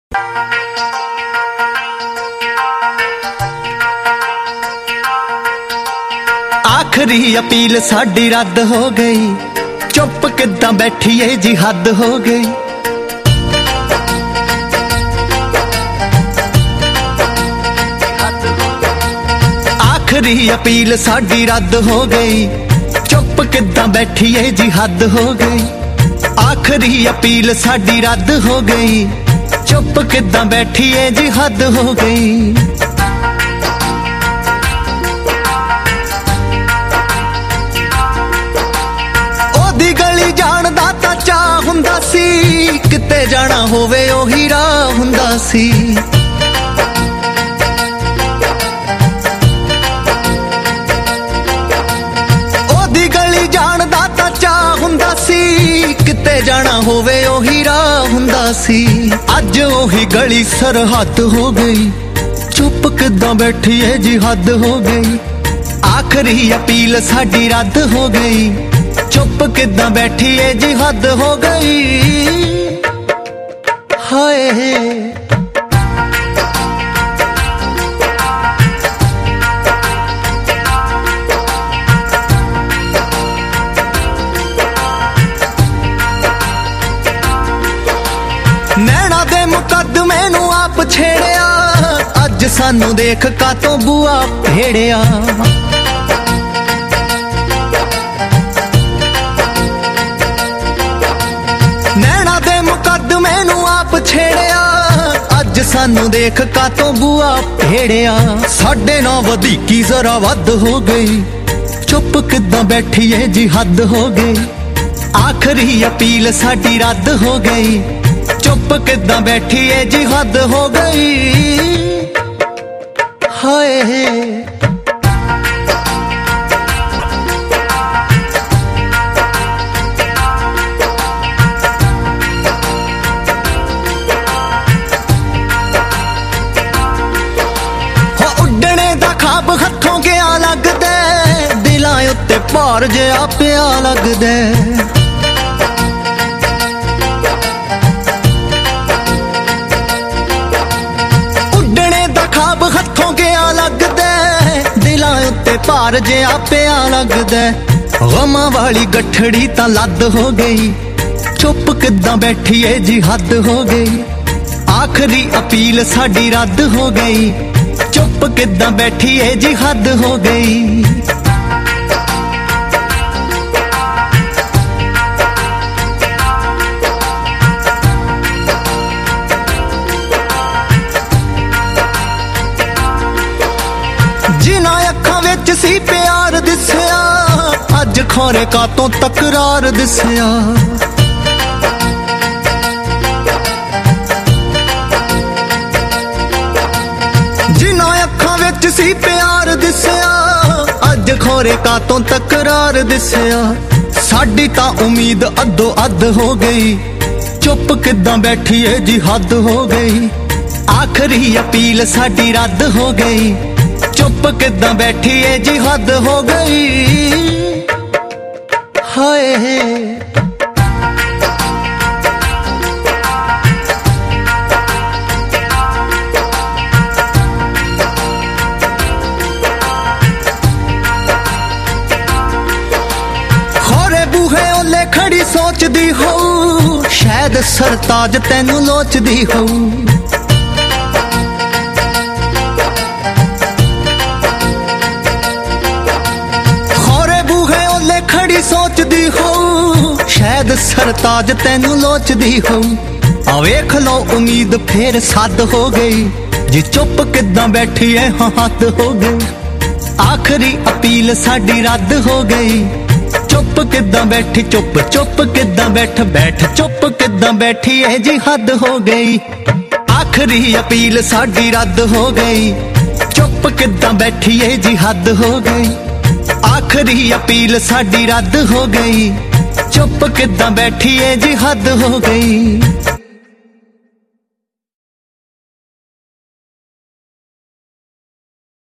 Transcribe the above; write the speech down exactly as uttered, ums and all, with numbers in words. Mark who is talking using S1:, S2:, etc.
S1: आखिरी अपील साडी रद्द हो गई, चुप किदां बैठीए जी हद हो गई। आखिरी अपील साडी रद्द हो गई, चुप किदां बैठीए जी हद हो गई। आखिरी अपील साडी रद्द हो गई, चुप किदां बैठीए जी हद हो गई। ओदी गली जान दा तां चाह हुंदा सी, किते जाना होवे ओही राह हुंदा सी। ओदी गली जान दा तां चाह हुंदा सी, किते जाना होवे ओही राह हुंदा सी। अज ओही गली सरहद हो गई, चुप किदां बैठीए जी हद हो गई। आखिरी अपील साडी रद्द हो गई, चुप किदां बैठीए जी हद हो गई। हाय नैना दे मुकदमे नू आप छेड़िया, अज सानू देख कातों बुआ भेड़िया। नैना दे मुकदमे नू आप छेड़िया, अज सानू देख कातों बुआ भेड़िया। साडे नौ वधीकी जरा वध हो गई, चुप किदां बैठीए जी हद हो गई। आखिरी अपील साडी रद्द हो गई, चुप किदां बैठीए जी हद हो गई। हाय खाब हथों गया लगदे, दिलां उत्ते भार जिहा पिया लगदे। उड्डणे दा खाब हथों गया लगदे, दिलां उत्ते भार जिहा पिया लगदे। गमां वाली गठड़ी तां लद हो गई, चुप किदां बैठीए जी हद हो गई। आखिरी अपील साडी रद्द हो गई, चुप किदां बैठीए जी हद हो गई। जिन्हां अखां विच सी प्यार दिसिया, अज खोरे कातों तकरार दिसिया। सी प्यार दिसिया, अज खोरे कातों तकरार दिसिया। साडी तां उम्मीद अद्धो अध हो गई, चुप किदां बैठीए जी हद हो गई। आखिरी अपील साडी रद्द हो गई, चुप किदां बैठीए जी हद हो गई। हाय खड़ी सोचदी हो, शायद सरताज तैनू लोचदी हो। खोरे बूहे ओले खड़ी सोचदी हो, शायद सरताज तैनू लोचदी हो। आ वेख लो उम्मीद फिर सद हो गई, जी चुप किदां बैठी है हाँ हद हो गई। आखिरी अपील साडी रद्द हो गई, चुप किदां बैठी चुप चुप किदां बैठ बैठ चुप किदां बैठी है जी हद हो गई। आखिरी अपील साडी रद्द हो गई, चुप किदां बैठी है जी हद हो गई। आखिरी अपील साडी रद्द हो गई, चुप किदां बैठी है जी हद हो गई।